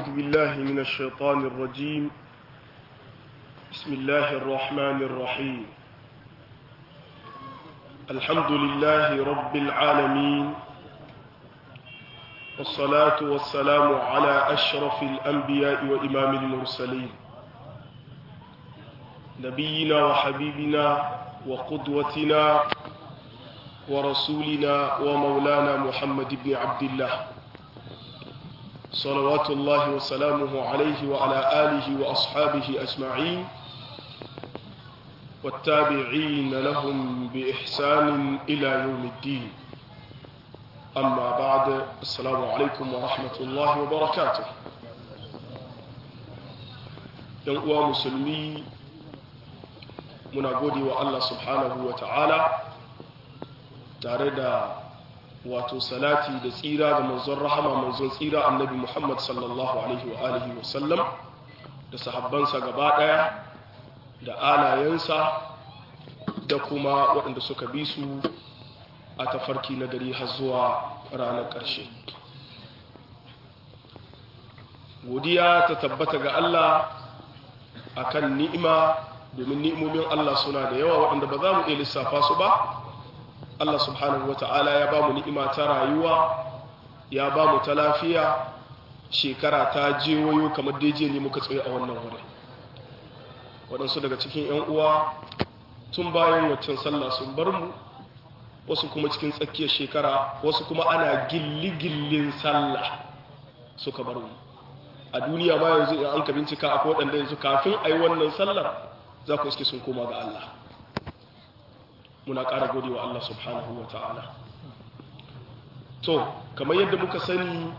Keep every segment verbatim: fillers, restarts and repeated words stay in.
بالله من الشيطان الرجيم. بسم الله الرحمن الرحيم. الحمد لله رب العالمين، والصلاة والسلام على أشرف الأنبياء وإمام المرسلين، نبينا وحبيبنا وقدوتنا ورسولنا ومولانا محمد بن عبد الله صلوات الله وسلامه عليه وعلى آله وأصحابه أجمعين والتابعين لهم بإحسان إلى يوم الدين. أما بعد، السلام عليكم ورحمة الله وبركاته. ينقوى مسلمي منقودي والله سبحانه وتعالى تارد wato salati da tsira ga manzon rahama manzon tsira annabi Muhammad sallallahu alaihi wa alihi wa sallam da sahabbansa gaba daya da alayensa da kuma waɗanda suka bi su a tafarki na gari har zuwa ranar ƙarshe. Godiya ta tabbata ga Allah akan ni'ima, domin ni'imomin Allah suna da yawa waɗanda ba za mu iya lissafa su ba. Allah subhanahu wa ta'ala ya ba mu ni'ima ta rayuwa, ya ba mu ta lafiya, shekara ta jewayo kamar daije ne muka tsaye a wannan wurin. Waɗansu daga cikin ‘yan uwa tun bayan waccan sallah sun bar mu, wasu kuma cikin tsakiyar shekara, wasu kuma ana gilli-gillin sallah suka bar mu. A duniya ma yanzu in an ka bincika akwai waɗanda yanzu kafin a yi wannan sallar za ku iske sun koma ga Allah. Muna ƙara gode wa Allah subhanahu wa ta'ala. To, kamar yadda muka sani,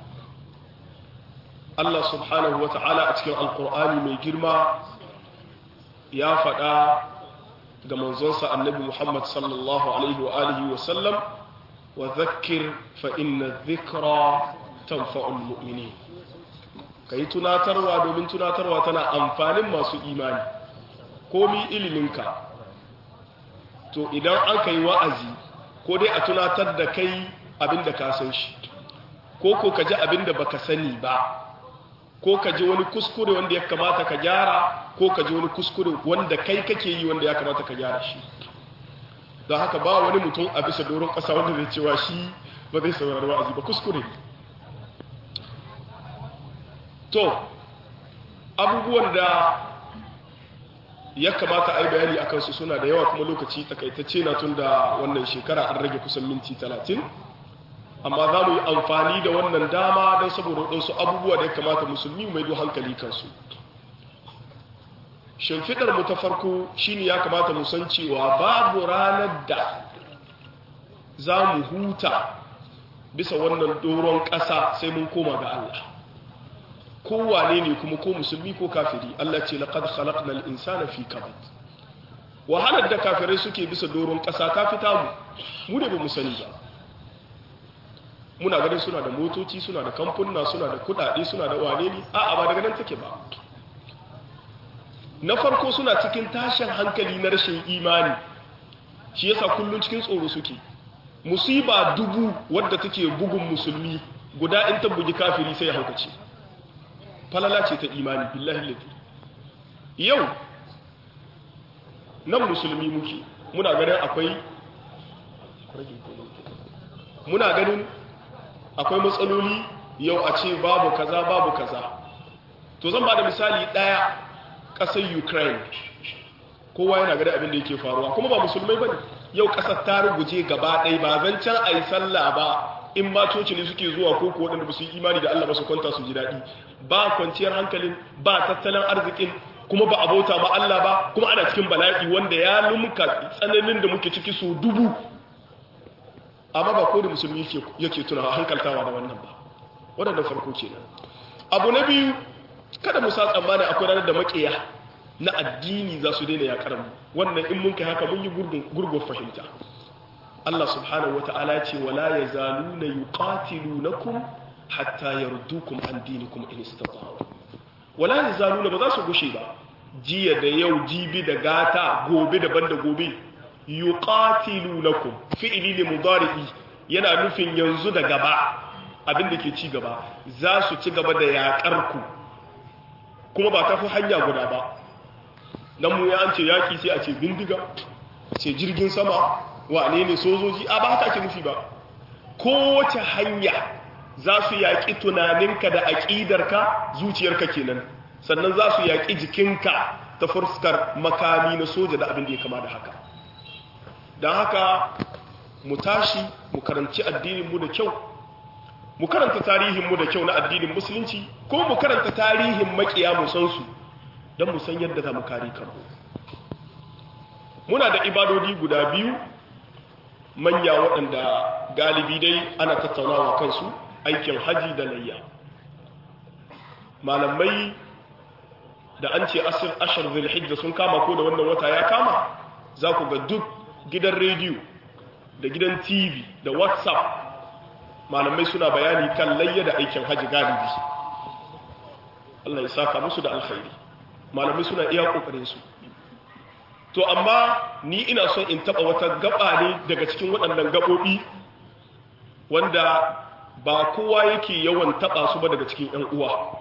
Allah subhanahu wa ta'ala a cikin Alƙur'ani mai girma ya faɗa ga manzonsa annabi Muhammad sallallahu alaihi wa alihi wa sallam, wa zakir fa inna dhikra tanfa'ul mu'minin. Kai tunatarwa domin tunatarwa tana amfanin masu imani. Komi iliminka, to idan an ka yi wa'azi, ko dai a tunatar da kai abin da ka san shi, ko ko ka ji abin da baka sani ba, ko ka ji wani kuskure wanda ya kamata ka gyara, ko ka ji wani kuskure wanda kai kake yi wanda ya kamata ka gyara shi. Don haka ba wani mutum a bisa doron ƙasa wanda zai cewa shi ba zai saurari wa'azi ba, kuskure. To, abubuwan da ya kamata a yi bayani a kansu suna da yawa, kuma lokaci takaitacce na tun da wannan shekara an rage kusan minti talatin, amma za mu yi amfani da wannan dama don saboda waɗansu abubuwa da ya kamata musulmi mai do hankali kansu. Shimfiɗar mu ta farko shine ya kamata mu san cewa babu ranar da za mu huta bisa wannan doron ƙasa sai mun koma ga Allah. Kowane ne kuma ko musulmi ko kafiri. Allah ce laqad khalaqnal insana fi kabad. Wahalar da kafirai suke bisa doron ƙasa ta fita mu mu ne ba mu sani ba. Muna ganin suna da motoci, suna da kamfuna, suna da kudade, suna da wane ne, a'a ba daga nan take ba. Na farko suna cikin tashin hankali na rashin imani, shi yasa kullun cikin tsoro suke. Musiba dubu wadda take bugun musulmi, guda in ta bugi kafiri sai ya haukace. Falala ce ta imani, billahi lati. Yau nan musulmi muke, muna ganin akwai muna ganin akwai matsaloli yau a ce babu kaza babu kaza. To zan ba da misali ɗaya, ƙasar Ukraine. Kowa yana ganin abin da yake faruwa, kuma ba musulmai bane. Yau ƙasar ta ruguje gaba ɗaya, ba zan can ayi sallah ba. In ba coci ne suke zuwa ko ko waɗanda ba su yi imani da Allah ba su kwanta su ji daɗi, ba kwanciyar hankalin, ba tattalin arzikin, kuma ba abauta ma Allah ba, kuma ana cikin bala'i wanda ya lumka tsananin da muke ciki so dubu. Amma ba ko da musulmi yake tuna hankaltawa da wannan ba. Waɗanda farko kenan. Abu na biyu, kada mu sa tsammani akwai ranar da maƙiya na addini za su daina yaƙar mu. Wannan in mun kai haka mun yi gurgun fahimta. Allah subhanahu wata'ala ce wala yazaluna yuqatilunakum hatta yardukum an dinikum in istata'u. Wala yazaluna ba za su gushe ba, jiya da yau, jibi da gata, gobe daban da gobe. Yuqatilunakum fi'li li mudari'i yana nufin yanzu da gaba, abin da ke ci gaba, za su ci gaba da yaƙar ku kuma ba ta fi hanya guda ba. Nan mu ya an ce yaƙi sai a ce bindiga, a ce jirgin sama, wane ne sojoji, a ba haka ake nufi ba. Kowace hanya za su yaƙi tunaninka da aƙidarka, zuciyarka kenan, sannan za su yaƙi jikinka ta fuskar makami na soja da abin da ya kama da haka. Don haka mu tashi mu karanci addininmu da kyau, mu karanta tarihinmu da kyau na addinin musulunci, ko mu karanta tarihin makiya mu san su don mu san yadda za mu kare kanmu. Muna da ibadodi guda biyu manya waɗanda galibi dai ana tattaunawa kansu, aikin haji da layya. Malamai da an ce ashar zulhijja sun kama ko da wannan wata ya kama, za ku ga duk gidan rediyo da gidan tv da whatsapp malamai suna bayani kan layya da aikin haji galibi. Allah ya saka musu da alkhairi, malamai suna iya kokarin su. To amma ni ina son in taba wata gaba ne daga cikin waɗannan gabobi wanda ba kowa yake yawan taba su ba daga cikin ƴan uwa.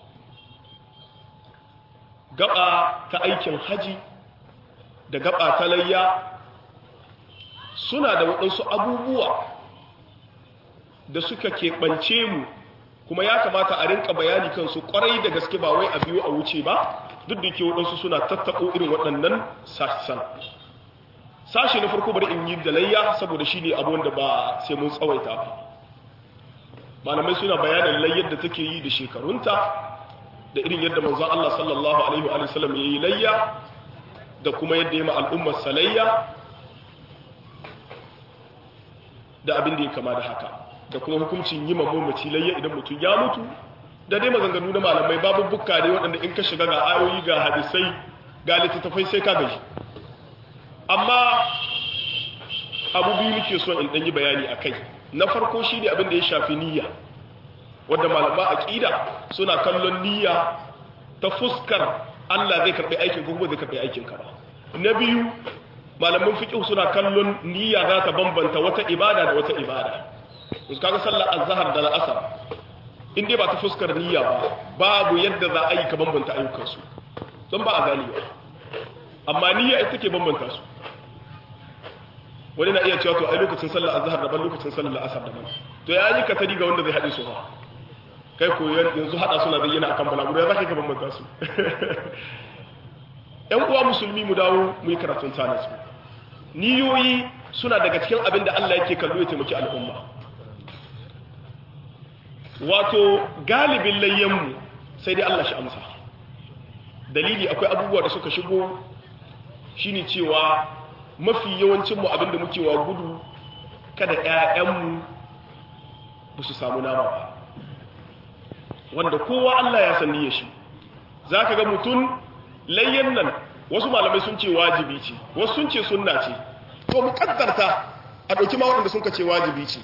Gaba ta aikin haji da gaba ta layya suna da waɗansu abubuwa da suka keɓance mu, kuma ya kamata a rinka bayani kansu ƙwarai da gaske, ba wai a biyu a wuce ba, duk da ke waɗansu suna tattaɓo irin waɗannan sassan. Sashi na farko bari in yi da layya saboda shi ne abu wanda ba sai mun tsawaita ba. Malamai suna bayanin layyar da take yi da shekarunta, da irin yadda manzon Allah sallallahu alaihi wa sallam ya yi layya, da kuma yadda ya ma al'ummar salayya, da abin da ya kama da haka, da kuma hukuncin yi mamaci layya idan mutum ya mutu, da dai maganganu na malamai babu bukka ne waɗanda in ka shiga ga ayoyi ga hadisai ga littattafai sai ka gaji. Amma abu biyu nake so in ɗan yi bayani a kai. Na farko shi ne abin da ya shafi niyya, wadda malama aqida suna kallon niyya ta fuskar Allah zai karɓi aikin ko kuma zai karɓi aikin ka ba. Na biyu malaman fiqh suna kallon niyya za ta bambanta wata ibada da wata ibada. Kaga sallar azhar da al'asr in dai ba ta fuskar niyya ba babu yadda za a yi ka bambanta ayyukan su, don ba a gani ba. Amma niyya ita take bambanta su. Wani na iya cewa to ai lokacin sallar azhar daban lokacin sallar al'asr daban. To ya yi ka tari ga wanda zai haɗe su ba. Kai ko yanzu hada suna bayyana akan balaguro ya zaka ka bambanta su. Ƴan uwa musulmi mu dawo mu yi karatun tana su. Niyoyi suna daga cikin abin da Allah yake kallo ya taimaki al'umma. Wato galibin layyanmu sai dai Allah shi amsa. Dalili akwai abubuwa da suka shigo shine cewa mafi yawancinmu abin da muke wa gudu kada ƴaƴanmu ba su samu nama ba. Wanda kowa Allah ya san niyyar shi. Zaka ga mutum layyan nan wasu malamai sun ce wajibi ce, wasu sun ce sunna ce. To mu kaddarta a dauki ma wanda sun ce wajibi ce.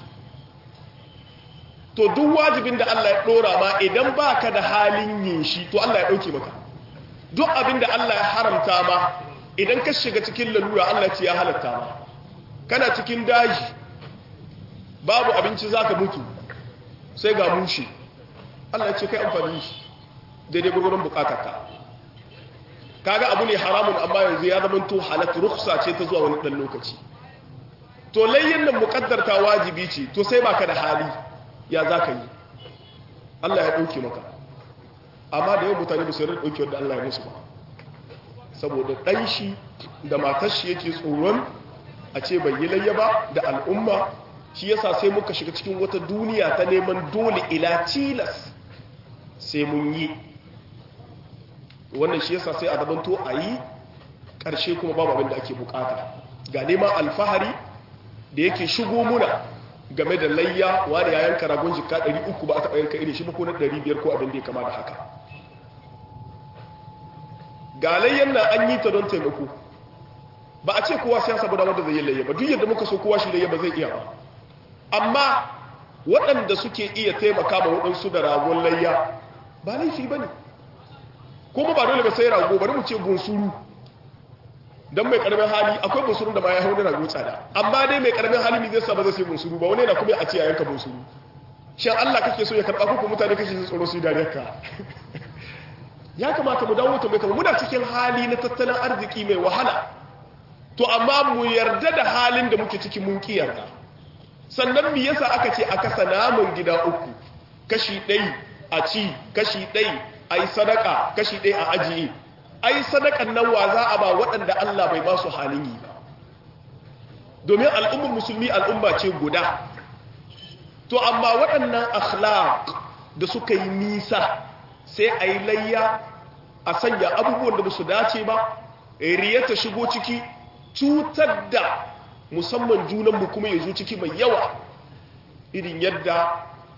To duk wajibin da Allah ya dora ma idan baka da halin yin shi to Allah ya dauke maka. Duk abin da Allah ya haramta ma idan ka shiga cikin lalura Allah ce ya halatta ma. Kana cikin daji babu abinci zaka mutu sai ga mushi. Allah ce kai amfani shi daidai gurgurun bukatarka. Kaga abu ne haramun amma yanzu ya zama to halat rukhsa ce ta zuwa wani dan lokaci. To layyin nan muqaddarta wajibi ce to sai baka da hali ya zaka yi. Allah ya dauke maka. Amma da yau mutane ba su yarda dauke wanda Allah ya musu ba. Saboda dan shi da matar shi yake tsoron a ce bai yi layya ba da al'umma, shi yasa sai muka shiga cikin wata duniya ta neman dole ila tilas sai mun yi. Wannan shi yasa sai a dabanto a yi ƙarshe kuma babu abin da ake bukata. Ga neman alfahari da yake shigo muna game da layya wani ya yanka ragon jika ɗari uku ba a taɓa yanka irin shi ba ko na ɗari biyar ko abin da ya kama da haka. Ga layyan nan an yi ta don taimako, ba a ce kowa sai saboda wanda zai yi layya ba, duk yadda muka so kowa shi layya ba zai iya ba. Amma waɗanda suke iya taimaka ma waɗansu da ragon layya ba laifi ba ne. Kuma ba dole ba sai rago, bari mu ce bunsuru. Don mai karamin hali akwai bunsurun da ma ya hauna rago tsada, amma dai mai karamin hali ne zai sa ba zai sai bunsuru ba, wani yana kuma a ce a yanka bunsuru. Shan Allah kake so ya karɓa ko mutane kake so tsoro su yi dariyar ka. ya kamata mu dawo ta mai kama muna cikin hali na tattalin arziki mai wahala to amma mu yarda da halin da muke ciki mun kiyarda sannan me yasa aka ce a kasa namun gida uku kashi ɗai a ci kashi ɗai a yi sadaka kashi ɗai a ajiye ai sadakan nan wa za a ba waɗanda Allah bai ba su halin yi ba domin al'ummar musulmi al'umma ce guda to amma waɗannan akhlaq da suka yi nisa sai a yi layya a sanya abubuwan da ba su dace ba riya ta shigo ciki cutar da musamman junanmu kuma ya zo ciki mai yawa irin yadda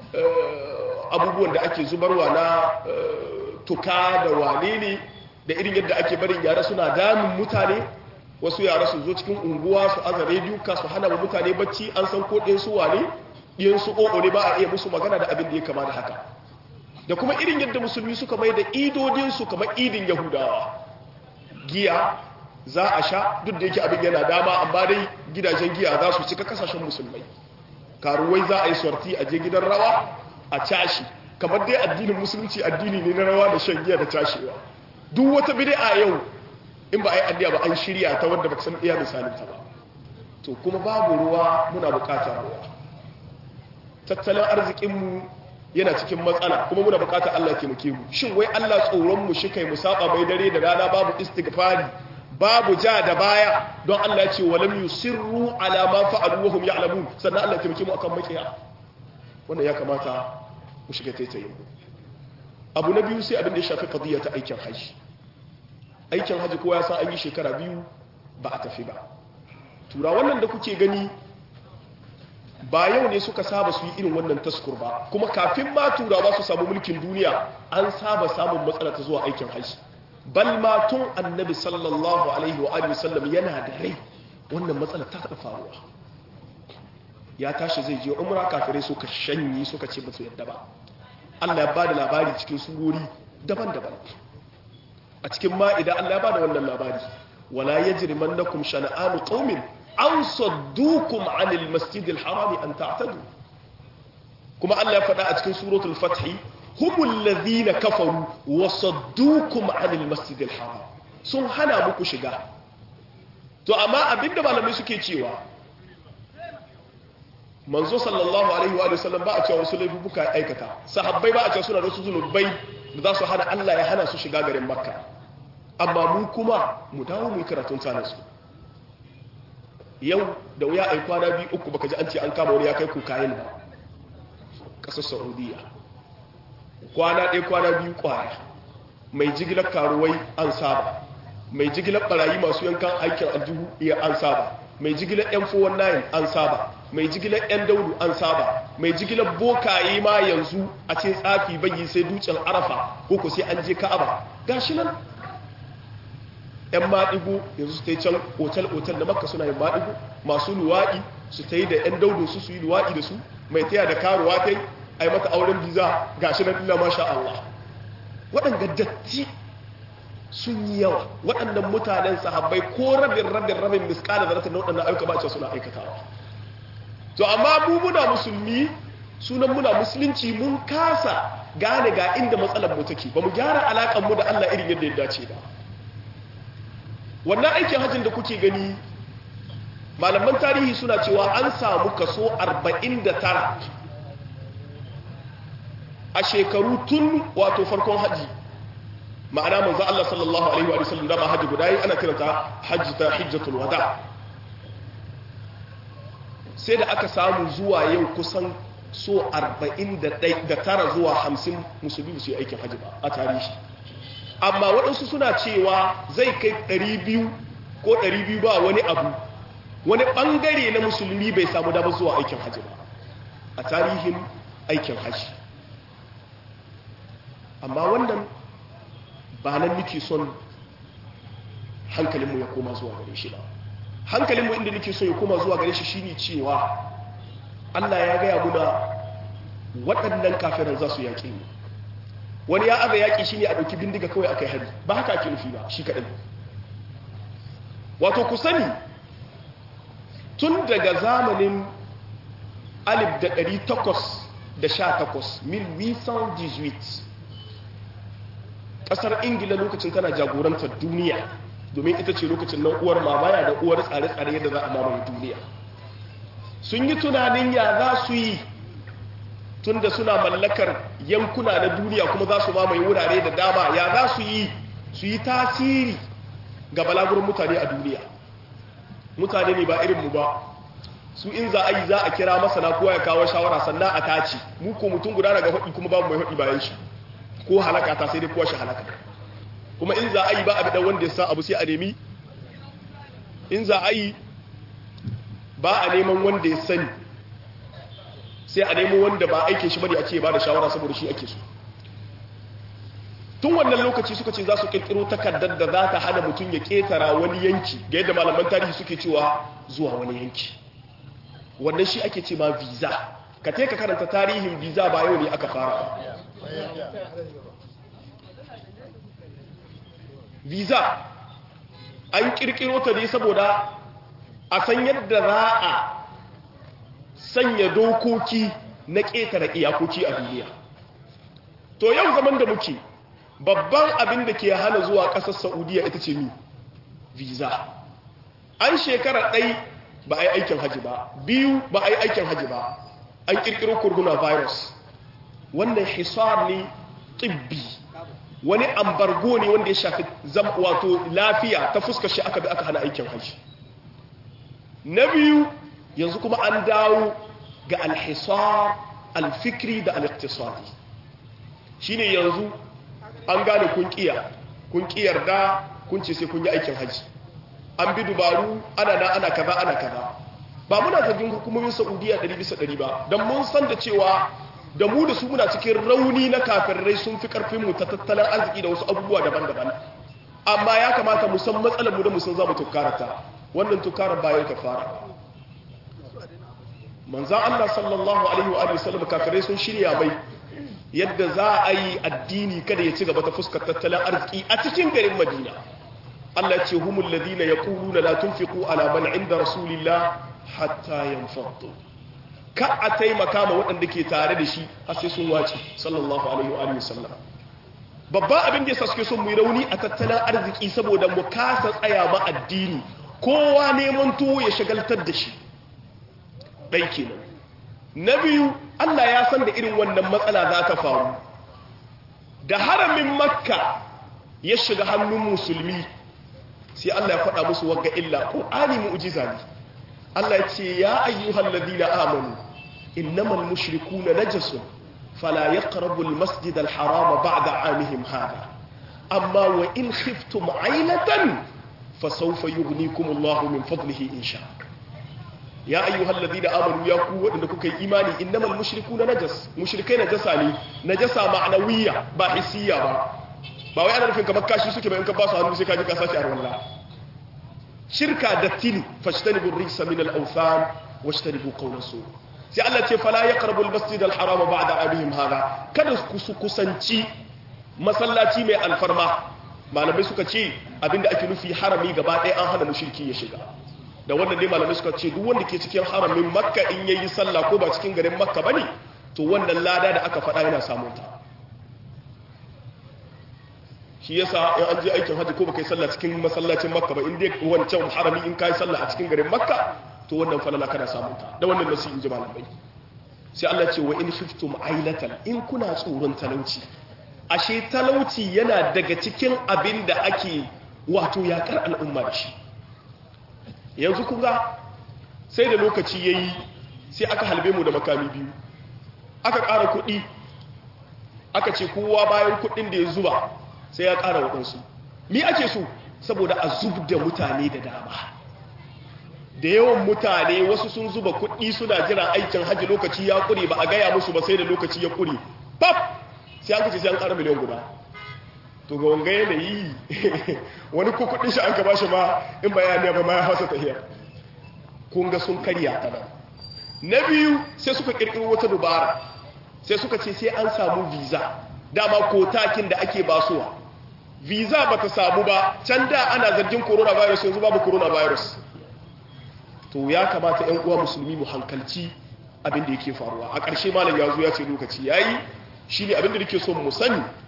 abubuwan da ake zubarwa na tuka da wane ne da irin yadda ake barin yara suna damun mutane wasu yara su zo cikin unguwa su aza rediyo ka su hana mutane bacci an san ko ɗinsu wane ɗinsu ƙoƙo ne ba a iya musu magana da abin da ya kama da haka da kuma irin yadda musulmi suka mai da idodinsu kamar idin yahudawa giya za a sha duk da yake abin yana dama amma dai gidajen giya za su cika kasashen musulmai karuwai za a yi sorti a je gidan rawa a cashi kamar dai addinin musulunci addini ne na rawa da shan giya da cashewa duk wata bid'a yau in ba a yi addiya ba an shirya ta wanda ba san iya misalin ta ba to kuma babu ruwa muna bukatar ruwa tattalin arzikinmu yana cikin matsala kuma muna bukatar Allah ya taimake mu shin wai Allah tsoron mu shi kai mu saba mai dare da rana babu istighfari babu ja da baya don Allah ya ce walam yusirru ala ma fa'alu wa hum ya'lamun sannan Allah ya taimake mu akan makiya wannan ya kamata mu shiga taitayin abu na biyu sai abin da ya shafi qadiyya ta aikin haji aikin haji kowa ya san an yi shekara biyu ba a tafi ba tura wannan da kuke gani ba yau ne suka saba su yi irin wannan taskur ba kuma kafin ma turawa su samu mulkin duniya an saba samun matsala ta zuwa aikin haji bal ma tun annabi sallallahu alaihi wa alihi wasallam yana da rai wannan matsala ta taɓa faruwa ya tashi zai je umra kafirai suka shanyi suka ce ba su yadda ba Allah ya bada labari cikin surori daban-daban a cikin ma'ida Allah ya bada wannan labari wala yajrimannakum shana'anu qaumin an saddukum 'anil masjidil harami an ta'tadu kuma Allah ya faɗa a cikin suratul fath humul ladhina kafaru wa saddukum 'anil masjidil haram sun hana muku shiga to amma abinda malamai suke cewa manzo sallallahu alaihi wa sallam ba a cewa wasu laifuka aikata sahabbai ba a cewa suna da wasu zunubai da za su hana Allah ya hana su shiga garin makka amma mu kuma mu dawo mu yi karatun tsanin su yau da wuya ai kwana biyu uku baka ji an ce an kama wani ya kai ku kayan ba kasar saudiya kwana ɗaya kwana biyu kwaya mai jigilar karuwai an saba mai jigilar barayi masu yankan aikin aljihu iya an saba mai jigilar yan four one nine an saba mai jigilar yan daudu an saba mai jigilar bokaye ma yanzu a ce tsafi bayi sai dutsen arafa ko ko sai an je ka'aba gashi nan yan maɗigo yanzu su ta yi can otal-otal da makka suna yin maɗigo masu luwaɗi su ta yi da yan daudu su su yi luwaɗi da su mai taya da karuwa ta yi a yi mata auren biza gashi nan illa masha Allah waɗanda datti sun yi yawa waɗannan mutanen sahabbai ko rabin rabin rabin miskala da ratar na waɗannan ayyuka ba ce suna aikatawa to amma mu muna musulmi sunan muna musulunci mun kasa gane ga inda matsalar mu take ba mu gyara alaƙar mu da Allah irin yadda ya dace ba wannan aikin hajjin da kuke gani malaman tarihi suna cewa an samu kaso arba'in da tara a shekaru tun wato farkon haji ma'ana manzo Allah sallallahu alaihi wa sallam da ba haji guda yi ana kiranta hajji ta hijjatul wada sai da aka samu zuwa yau kusan so arba'in da tara zuwa hamsin musulmi su yi aikin haji ba a tarihi amma waɗansu suna cewa zai kai ɗari biyu ko ɗari biyu ba wani abu wani ɓangare na musulmi bai samu damar zuwa aikin haji ba a tarihin aikin haji amma wannan ba nan nake son hankalinmu ya koma zuwa gare shi ba hankalinmu inda nake so ya koma zuwa gare shi shine cewa Allah ya gaya muna waɗannan kafiran za su yaƙe mu wani ya aza yaƙi shine a ɗauki bindiga kawai a kai hari ba haka ake nufi ba shi kaɗai wato ku sani tun daga zamanin alif da ɗari takwas da sha takwas mil huit cent dix-huit kasar ingila lokacin tana jagorantar duniya domin ita ce lokacin nan uwar mamaya da uwar tsare-tsare yadda za a mamaye duniya sun yi tunanin ya za su yi tun da suna mallakar yankuna na duniya kuma za su mamaye wurare da dama ya za su yi su yi tasiri ga balagurin mutane a duniya mutane ne ba irinmu ba su in za a yi za a kira masana kowa ya kawo shawara sannan a taci mu ko mutum guda daga haɗi kuma babu mai haɗi bayan shi ko halaka ta sai dai kowa shi halaka kuma in za a yi ba a bidan wanda ya sa abu sai a nemi in za a yi ba a neman wanda ya sani sai a nemo wanda ba aikin shi bane a ce ba da shawara saboda shi ake so tun wannan lokaci suka ce za su kirkiro takardar da za ta hana mutum ya ketara wani yanki ga yadda malaman tarihi suke cewa zuwa wani yanki wannan shi ake ce ma visa ka te ka karanta tarihin visa ba yau ne aka fara visa an kirkiro ta ne saboda a san yadda za a sanya dokoki na ƙetare iyakoki a duniya to yau zaman da muke babban abin da ke hana zuwa ƙasar saudiya ita ce mi visa an shekara ɗai ba a yi aikin haji ba biyu ba a yi aikin haji ba an ƙirƙiro coronavirus wannan hisar ne tibbi wani ambargo ne wanda ya shafi wato lafiya ta fuskar shi aka bi aka hana aikin haji na biyu yanzu kuma an dawo ga alhisar alfikri da al-iqtisadi shine yanzu an gane kun kiya kun kiyar da kun ce sai kun yi aikin haji an bi dubaru ana na ana kaza ana kaza ba muna zargin hukumomin Saudiya ɗari bisa ɗari ba dan mun san da cewa da mu da su muna cikin rauni na kafirai sun fi karfin mu ta tattalin arziki da wasu abubuwa daban-daban amma ya kamata mu san matsalar mu da mu san za mu tukkarata wannan tukkarar bayan ta fara manzan Allah sallallahu alaihi wa sallam kafirai sun shirya mai yadda za a yi addini kada ya ci gaba ta fuskar tattalin arziki a cikin garin Madina Allah ya ce humul ladina yaquluna la tunfiqu ala man inda rasulillah hatta yanfaddu ka a taimaka ma waɗanda ke tare da shi har sai sun wace sallallahu alaihi wa sallam babban abin da yasa suke son mu yi rauni a tattalin arziki saboda mu kasa tsaya ma addini kowa neman tuwo ya shagaltar da shi ɗai kenan na biyu Allah ya san da irin wannan matsala za ta faru da haramin makka ya shiga hannun musulmi sai Allah ya faɗa musu wagga illa ƙur'ani mu'jiza ne Allah ya ce ya ayyuhal ladina amanu innamal mushrikuna najasun fala yaqrabu al-masjid al-harama ba'da 'amihim hada amma wa in khiftum 'ailatan fasawfa yughnikum Allahu min fadlihi in sha'a ya ayyuhal ladina amanu ya ku wadanda kuka yi imani innamal mushrikuna najas mushrikai najasa ne najasa ma'nawiyya ba hissiyya ba ba wai ana nufin kamar kashi suke ba in ka ba su hannu sai ka ji ka sace a wallah shirka dattini fashtanibu rijsa min al-awthan washtanibu qawla su sai Allah ce fala yaqrabu al-masjid al-harama ba'da abihim hada kada ku kusanci masallaci mai alfarma malamai suka ce abinda ake nufi harami gaba ɗaya an hana mushriki ya shiga da wannan dai malamai suka ce duk wanda ke cikin haramin makka in yayi sallah ko ba cikin garin makka bane to wannan lada da aka faɗa yana samun ta shi yasa in an je aikin haji ko baka yi sallah cikin masallacin makka ba in dai wancan harami in kai sallah a cikin garin makka to wannan falala kana samun ta da wannan nasi in ji malamai sai Allah ce wa in khiftum ailatan in kuna tsoron talauci ashe talauci yana daga cikin abin da ake wato yakar al'umma da shi yanzu kun ga sai da lokaci ya yi sai aka halbe mu da makami biyu aka ƙara kuɗi aka ce kowa bayan kuɗin da ya zuba sai ya ƙara waɗansu mi ake so saboda a zub da mutane da dama da yawan mutane wasu sun zuba kuɗi suna jiran aikin hajji lokaci ya ƙure ba a gaya musu ba sai da lokaci ya ƙure pap sai an kace sai an ƙara miliyan guda to ga wanga yanayi wani ko kudin shi an ka bashi ma in bayani ba ma ya hausa tahiyar kun ga sun karya ta nan na biyu sai suka kirkiro wata dubara sai suka ce sai an samu visa dama kotakin da ake basuwa visa ba ta samu ba can da ana zargin coronavirus yanzu babu coronavirus to ya kamata yan uwa musulmi mu hankalci abin da yake faruwa a ƙarshe malam ya zo ya ce lokaci yayi shine abin da nake so mu sani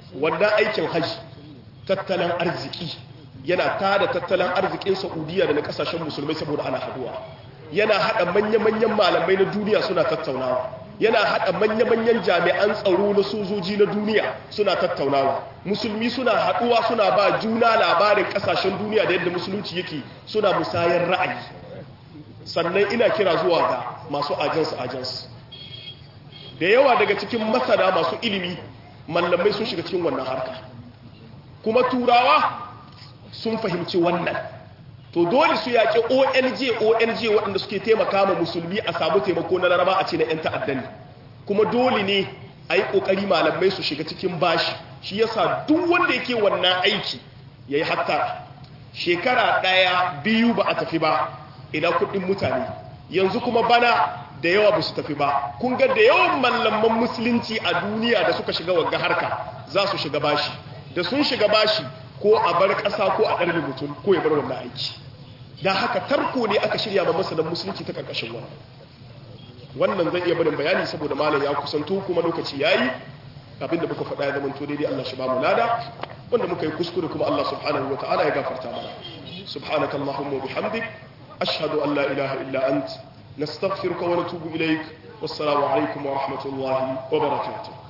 wannan aikin hajji tattalin arziki yana tada tattalin arzikin Saudiya da na kasashen musulmai saboda ana haduwa yana hada manya-manyan malamai na duniya suna tattaunawa yana hada manya-manyan jami'an tsaro na sojoji na duniya suna tattaunawa musulmi suna haduwa suna ba juna labarin kasashen duniya da yadda musulunci yake suna musayar ra'ayi sannan ina kira zuwa ga masu ajansu ajansu da yawa daga cikin masana masu ilimi mallamai sun shiga cikin wannan harka kuma turawa sun fahimci wannan to dole su yaƙi O N G O N G waɗanda suke taimaka ma musulmi a samu taimako na laraba a ce na 'yan ta'addan kuma dole ne a yi ƙoƙari malamai su shiga cikin bashi shi yasa duk wanda yake wannan aiki ya yi hatta shekara ɗaya biyu ba a tafi ba ina kuɗin mutane yanzu kuma bana da yawa ba su tafi ba kun ga da yawan mallaman musulunci a duniya da suka shiga wagga harka za su shiga bashi da sun shiga bashi ko a bar ƙasa ko a ɗarmi mutum ko ya bar wannan aiki da haka tarko ne aka shirya ma masanan musulunci ta ƙarƙashin wannan wannan zan iya barin bayani saboda malam ya kusanto kuma lokaci yayi abinda muka faɗa ya zama to daidai Allah shi ba mu lada wanda muka yi kuskure kuma Allah subhanahu wataala ya gafarta mana subhanakallahumma wa bihamdik ashhadu an la ilaha illa ant nastaghfiruka wa natubu ilaik wassalamu alaikum wa rahmatullahi wa barakatuh